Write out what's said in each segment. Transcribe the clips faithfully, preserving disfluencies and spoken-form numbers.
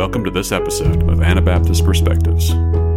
Welcome to this episode of Anabaptist Perspectives.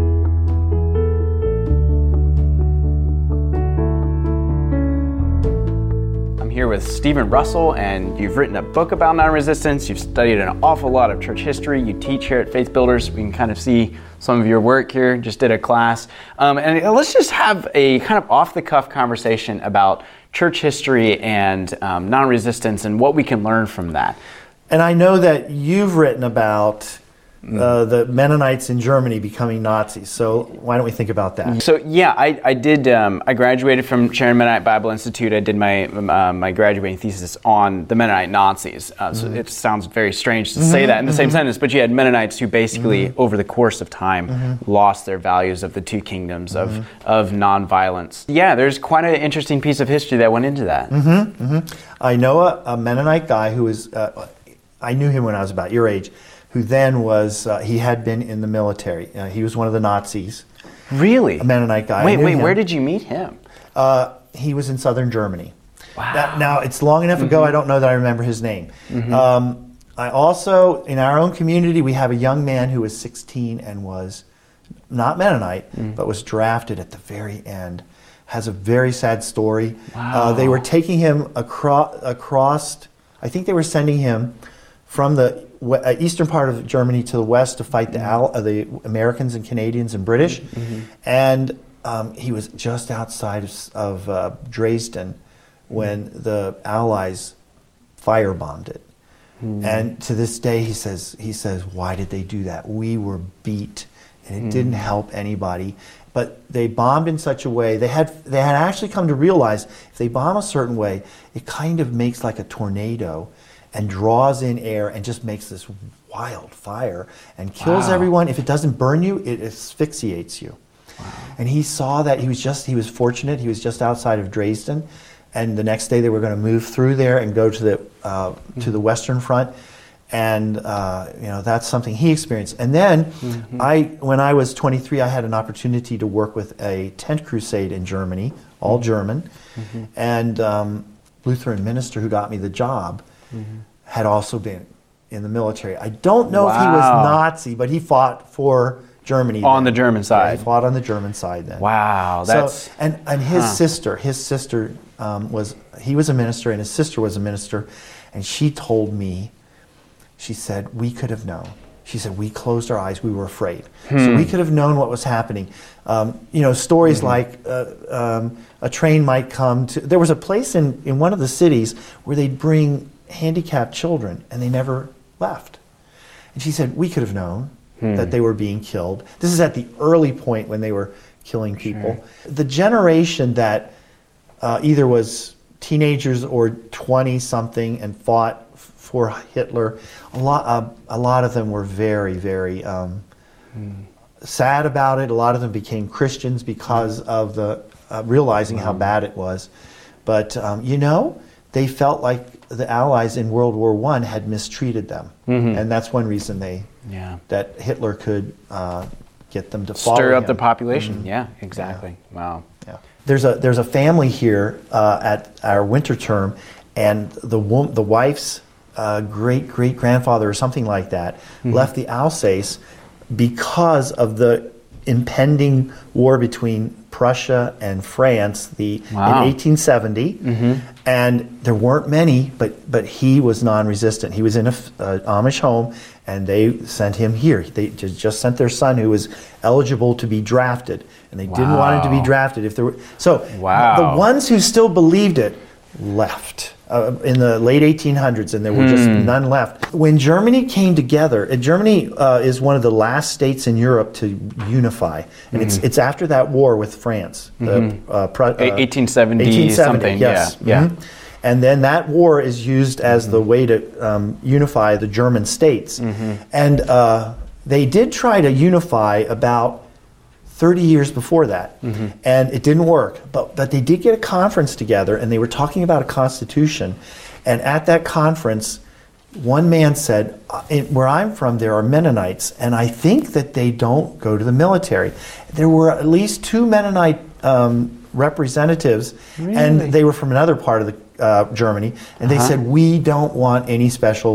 I'm here with Stephen Russell, and you've written a book about non-resistance. You've studied an awful lot of church history. You teach here at Faith Builders. We can kind of see some of your work here. Just did a class. Um, and let's just have a kind of off-the-cuff conversation about church history and um, non-resistance and what we can learn from that. And I know that you've written about uh, the Mennonites in Germany becoming Nazis. So why don't we think about that? So yeah, I, I did. Um, I graduated from Sharon Mennonite Bible Institute. I did my uh, my graduating thesis on the Mennonite Nazis. Uh, so mm-hmm. It sounds very strange to mm-hmm. say that in the mm-hmm. same sentence, but you had Mennonites who basically, mm-hmm. over the course of time, mm-hmm. lost their values of the two kingdoms of mm-hmm. of nonviolence. Yeah, there's quite an interesting piece of history that went into that. Mm-hmm. Mm-hmm. I know a, a Mennonite guy who was. Uh, I knew him when I was about your age, who then was, uh, he had been in the military. Uh, he was one of the Nazis. Really? A Mennonite guy. Wait, wait, him. Where did you meet him? Uh, he was in southern Germany. Wow. Now, now it's long enough mm-hmm. ago, I don't know that I remember his name. Mm-hmm. Um, I also, in our own community, we have a young man who was sixteen and was not Mennonite, mm. but was drafted at the very end. Has a very sad story. Wow. Uh, they were taking him across, across, I think they were sending him from the uh, eastern part of Germany to the west to fight the Al- uh, the Americans and Canadians and British. Mm-hmm. And um, he was just outside of, of uh, Dresden when mm-hmm. the Allies firebombed it. Mm-hmm. And to this day, he says, he says, why did they do that? We were beat, and it mm-hmm. didn't help anybody. But they bombed in such a way, they had they had actually come to realize if they bomb a certain way, it kind of makes like a tornado and draws in air and just makes this wild fire and kills wow. everyone. If it doesn't burn you, it asphyxiates you. Wow. And he saw that. He was just, he was fortunate. He was just outside of Dresden. And the next day they were going to move through there and go to the uh, mm-hmm. to the Western Front. And uh, you know, that's something he experienced. And then mm-hmm. I, when I was twenty-three, I had an opportunity to work with a tent crusade in Germany, all mm-hmm. German. Mm-hmm. And um, Lutheran minister who got me the job Mm-hmm. had also been in the military. I don't know wow. if he was Nazi, but he fought for Germany. On then. the German side. Yeah, he fought on the German side then. Wow, that's... So, and, and his huh. sister, his sister um, was, he was a minister and his sister was a minister, and she told me, she said, we could have known. She said, we closed our eyes, we were afraid. Hmm. So we could have known what was happening. Um, you know, stories mm-hmm. like uh, um, a train might come to, there was a place in, in one of the cities where they'd bring handicapped children, and they never left. And she said, we could have known hmm. that they were being killed. This is at the early point when they were killing people. Sure. The generation that uh, either was teenagers or twenty-something and fought f- for Hitler, a lot, uh, a lot of them were very, very um, hmm. sad about it. A lot of them became Christians because of the uh, realizing hmm. how bad it was. But, um, you know, they felt like the Allies in World War One had mistreated them, mm-hmm. and that's one reason they yeah. that Hitler could uh, get them to follow stir up him. the population. Mm-hmm. Yeah, exactly. Yeah. Wow. Yeah. There's a there's a family here uh, at our winter term, and the wom- the wife's uh, great great grandfather or something like that mm-hmm. left the Alsace because of the impending war between Prussia and France the wow. in eighteen seventy, mm-hmm. and there weren't many, but but he was non-resistant. He was in a uh, Amish home, and they sent him here. They just, just sent their son, who was eligible to be drafted, and they wow. didn't want him to be drafted if there were. So wow. the ones who still believed it left uh, in the late eighteen hundreds, and there were hmm. just none left. When Germany came together, and Germany uh, is one of the last states in Europe to unify, and mm-hmm. it's it's after that war with France, mm-hmm. the uh, Pru- uh, eighteen seventy, eighteen seventy something. Yes. Yeah, mm-hmm. yeah. And then that war is used as mm-hmm. the way to um, unify the German states, mm-hmm. and uh, they did try to unify about thirty years before that, mm-hmm. and it didn't work. But but they did get a conference together, and they were talking about a constitution. And at that conference, one man said, where I'm from, there are Mennonites, and I think that they don't go to the military. There were at least two Mennonite um, representatives, really? And they were from another part of the, uh, Germany, and uh-huh. they said, we don't want any special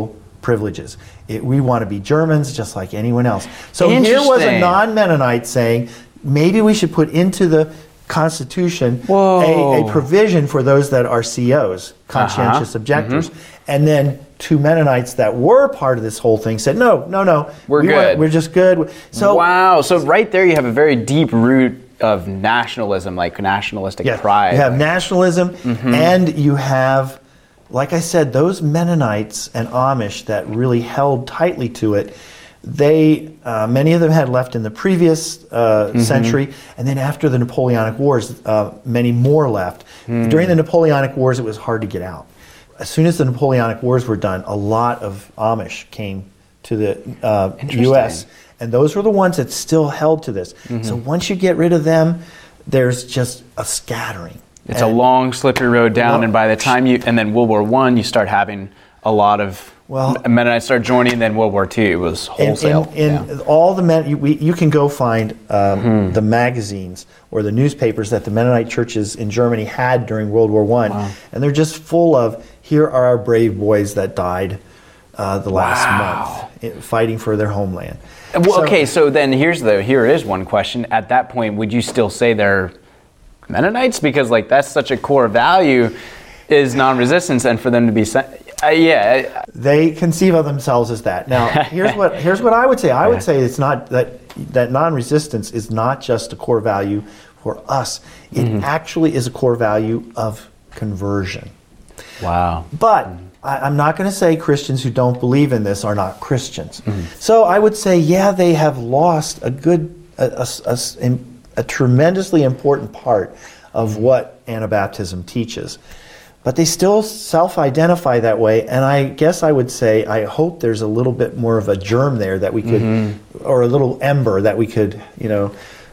privileges. It, we want to be Germans just like anyone else. So here was a non-Mennonite saying, maybe we should put into the Constitution a, a provision for those that are C Os, conscientious uh-huh. objectors. Mm-hmm. And then two Mennonites that were part of this whole thing said, no, no, no. We're we good. Want, we're just good. So wow. So right there you have a very deep root of nationalism, like nationalistic yeah, pride. You have nationalism, mm-hmm. and you have, like I said, those Mennonites and Amish that really held tightly to it. They, uh, many of them had left in the previous uh, mm-hmm. century, and then after the Napoleonic Wars, uh, many more left. Mm. During the Napoleonic Wars, it was hard to get out. As soon as the Napoleonic Wars were done, a lot of Amish came to the uh, U S, and those were the ones that still held to this. Mm-hmm. So once you get rid of them, there's just a scattering. It's and a long, slippery road down, well, and by the time you, and then World War One, you start having a lot of well, Mennonites start joining, and then World War Two, it was wholesale. In, in, in yeah. all the men, you, we, you can go find um, mm-hmm. the magazines or the newspapers that the Mennonite churches in Germany had during World War One, wow. and they're just full of, here are our brave boys that died uh, the last wow. month fighting for their homeland. Well, so, okay, so then here's the here is one question. At that point, would you still say they're Mennonites? Because like that's such a core value is non-resistance, and for them to be uh, yeah, they conceive of themselves as that. Now, here's what here's what I would say. I would say it's not that that non-resistance is not just a core value for us. It mm-hmm. actually is a core value of conversion. Wow. But I, I'm not going to say Christians who don't believe in this are not Christians. Mm-hmm. So I would say, yeah, they have lost a good, a, a, a, a tremendously important part of what Anabaptism teaches. But they still self-identify that way, and I guess I would say, I hope there's a little bit more of a germ there that we could, mm-hmm. or a little ember that we could, you know,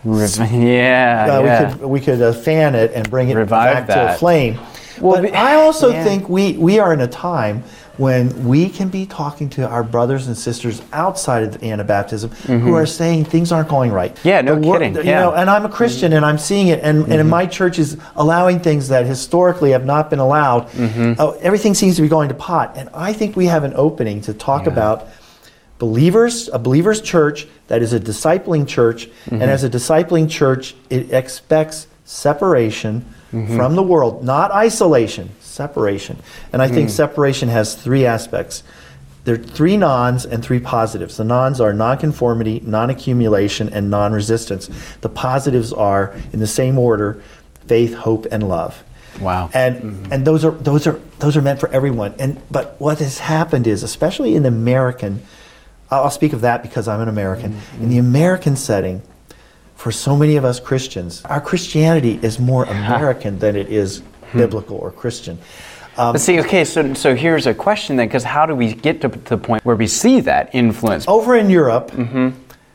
yeah, uh, yeah. we could we could uh, fan it and bring it Revive back that. to a flame. Well, but I also yeah. think we, we are in a time when we can be talking to our brothers and sisters outside of Anabaptism mm-hmm. who are saying things aren't going right. Yeah, no the, kidding. You yeah. know, and I'm a Christian mm-hmm. and I'm seeing it, and, mm-hmm. and in my church is allowing things that historically have not been allowed. Mm-hmm. Uh, everything seems to be going to pot, and I think we have an opening to talk yeah. about believers, a believer's church that is a discipling church, mm-hmm. and as a discipling church, it expects separation mm-hmm. from the world, not isolation, separation. And I think mm. separation has three aspects. There are three nons and three positives. The nons are nonconformity, non-accumulation, and non-resistance. The positives are, in the same order, faith, hope, and love. Wow. And mm-hmm. and those are those are those are meant for everyone. And but what has happened is, especially in the American, I'll speak of that because I'm an American. Mm-hmm. In the American setting, for so many of us Christians, our Christianity is more American than it is biblical or Christian. Um, but see, okay, so so here's a question then, because how do we get to, to the point where we see that influence? Over in Europe, mm-hmm.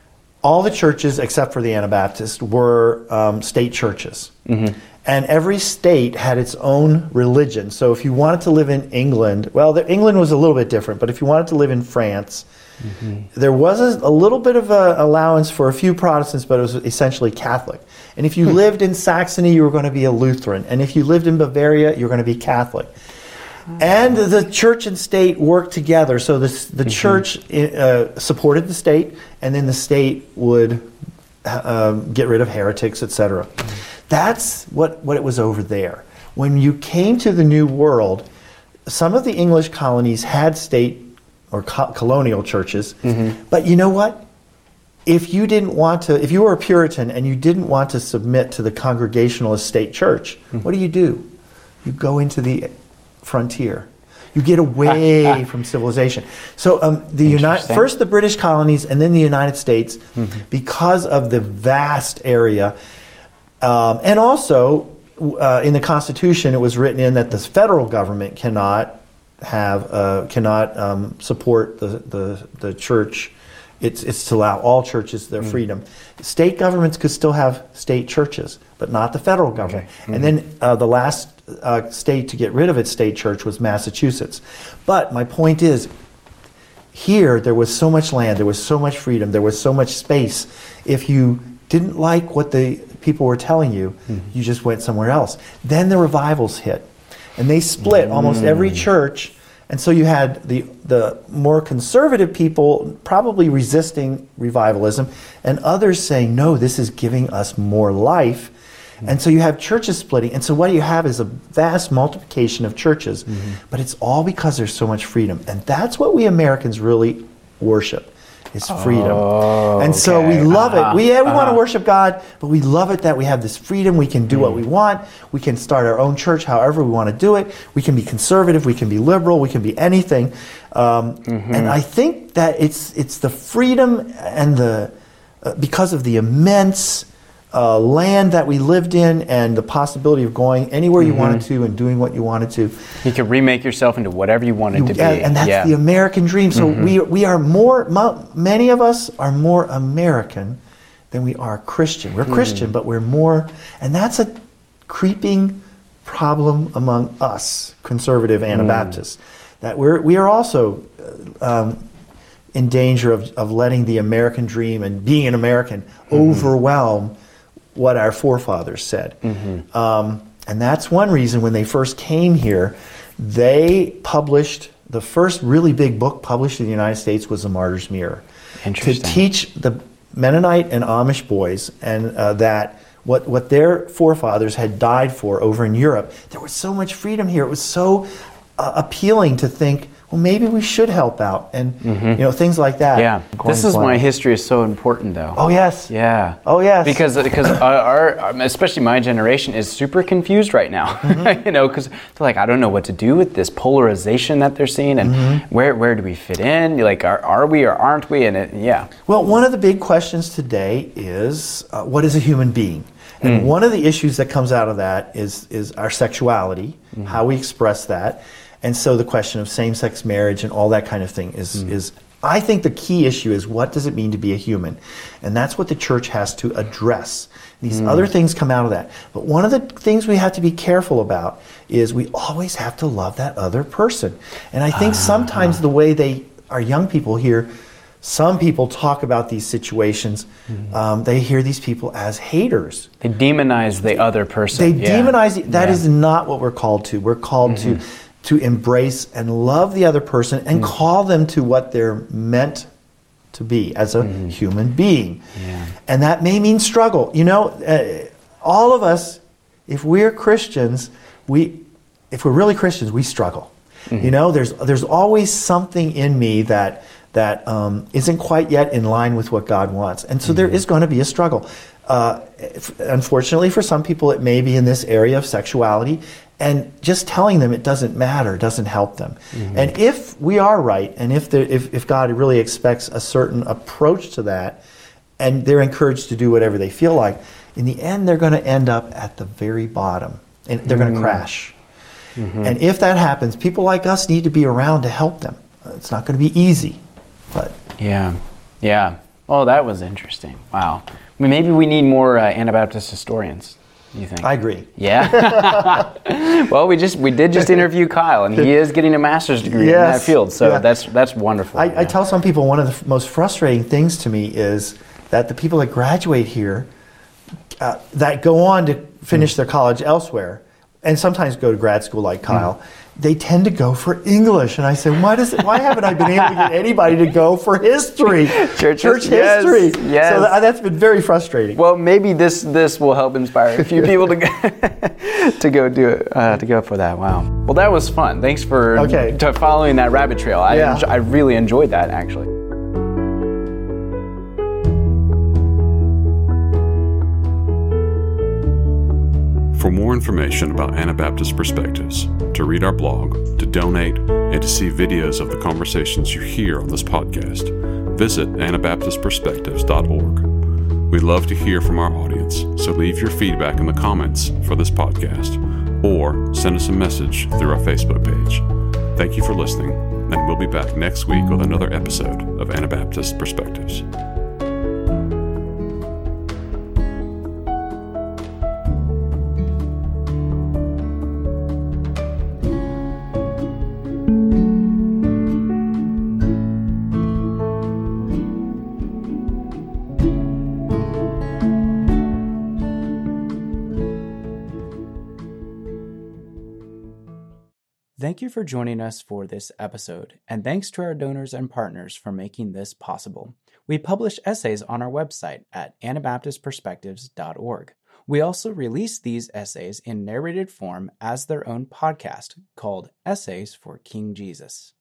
all the churches except for the Anabaptist were um, state churches. Mm-hmm. And every state had its own religion. So if you wanted to live in England, well, the, England was a little bit different, but if you wanted to live in France, mm-hmm. there was a, a little bit of an allowance for a few Protestants, but it was essentially Catholic. And if you hmm. lived in Saxony, you were going to be a Lutheran. And if you lived in Bavaria, you're going to be Catholic. Oh. And the church and state worked together. So this, the mm-hmm. church uh, supported the state, and then the state would uh, get rid of heretics, et cetera. Mm-hmm. That's what, what it was over there. When you came to the New World, some of the English colonies had state or co- colonial churches, mm-hmm. but you know what? If you didn't want to, if you were a Puritan and you didn't want to submit to the Congregationalist state church, mm-hmm. what do you do? You go into the frontier. You get away from civilization. So um, the United, first the British colonies and then the United States, mm-hmm. because of the vast area, um, and also uh, in the Constitution it was written in that the federal government cannot have uh, cannot um, support the, the the church. It's it's to allow all churches their mm. freedom. State governments could still have state churches, but not the federal government. Okay. Mm-hmm. And then uh, the last uh, state to get rid of its state church was Massachusetts. But my point is, here there was so much land, there was so much freedom, there was so much space. If you didn't like what the people were telling you, mm-hmm. you just went somewhere else. Then the revivals hit. And they split mm. almost every church And so you had the the more conservative people probably resisting revivalism, and others saying, no, this is giving us more life. Mm-hmm. And so you have churches splitting. And so what you have is a vast multiplication of churches. Mm-hmm. But it's all because there's so much freedom. And that's what we Americans really worship. Is freedom. Oh, and so okay. we love uh-huh. it. We, yeah, we uh-huh. want to worship God, but we love it that we have this freedom. We can do mm. what we want. We can start our own church however we want to do it. We can be conservative. We can be liberal. We can be anything. Um, mm-hmm. And I think that it's it's the freedom and the, uh, because of the immense uh, land that we lived in and the possibility of going anywhere you mm-hmm. wanted to and doing what you wanted to. You could remake yourself into whatever you wanted you, to yeah, be. And that's yeah. the American dream. So mm-hmm. we we are more, many of us are more American than we are Christian. We're mm-hmm. Christian, but we're more, and that's a creeping problem among us, conservative Anabaptists, mm. that we're we are also um, in danger of, of letting the American dream and being an American mm-hmm. overwhelm what our forefathers said. Mm-hmm. Um, and that's one reason when they first came here, they published, the first really big book published in the United States was The Martyr's Mirror. To teach the Mennonite and Amish boys and uh, that what, what their forefathers had died for over in Europe. There was so much freedom here. It was so uh, appealing to think, well, maybe we should help out, and mm-hmm. you know, things like that. Yeah, this is why history is so important, though. Oh yes. Yeah. Oh yes. Because because our, our especially my generation is super confused right now. Mm-hmm. You know, because they're like, I don't know what to do with this polarization that they're seeing, and mm-hmm. where where do we fit in? Like, are are we or aren't we? And it, yeah. Well, one of the big questions today is uh, what is a human being? And mm. one of the issues that comes out of that is is our sexuality, mm-hmm. how we express that. And so the question of same-sex marriage and all that kind of thing is, mm. is, I think the key issue is what does it mean to be a human? And that's what the church has to address. These mm. other things come out of that. But one of the things we have to be careful about is we always have to love that other person. And I think uh, sometimes the way they, our young people hear, some people talk about these situations, mm. um, they hear these people as haters. They demonize the other person. They yeah. demonize, that yeah. is not what we're called to. We're called mm-hmm. to to embrace and love the other person and mm. call them to what they're meant to be as a mm. human being. Yeah. And that may mean struggle. You know, uh, all of us, if we're Christians, we, if we're really Christians, we struggle. Mm-hmm. You know, there's there's always something in me that that um, isn't quite yet in line with what God wants. And so mm-hmm. there is going to be a struggle. Uh, if, unfortunately, for some people, it may be in this area of sexuality. And just telling them it doesn't matter doesn't help them. Mm-hmm. And if we are right, and if, there, if if God really expects a certain approach to that, and they're encouraged to do whatever they feel like, in the end they're going to end up at the very bottom, and they're mm-hmm. going to crash. Mm-hmm. And if that happens, people like us need to be around to help them. It's not going to be easy, but yeah, yeah. Oh, that was interesting. Wow. I mean, maybe we need more uh, Anabaptist historians. You think? I agree. Yeah. Well, we just we did just interview Kyle, and he is getting a master's degree yes. in that field. So yeah. that's that's wonderful. I, yeah. I tell some people one of the f- most frustrating things to me is that the people that graduate here, uh, that go on to finish mm. their college elsewhere, and sometimes go to grad school like Kyle, mm. they tend to go for English. And I say, why does it, why haven't I been able to get anybody to go for history? Church, Church yes, history. Yes. So that, that's been very frustrating. Well, maybe this this will help inspire a few people to go, to go do it, uh, to go for that. Wow. Well, that was fun. Thanks for okay. to following that rabbit trail. I yeah. I really enjoyed that, actually. For more information about Anabaptist Perspectives, to read our blog, to donate, and to see videos of the conversations you hear on this podcast, visit anabaptist perspectives dot org. We love to hear from our audience, so leave your feedback in the comments for this podcast, or send us a message through our Facebook page. Thank you for listening, and we'll be back next week with another episode of Anabaptist Perspectives. Thank you for joining us for this episode, and thanks to our donors and partners for making this possible. We publish essays on our website at anabaptist perspectives dot org. We also release these essays in narrated form as their own podcast called Essays for King Jesus.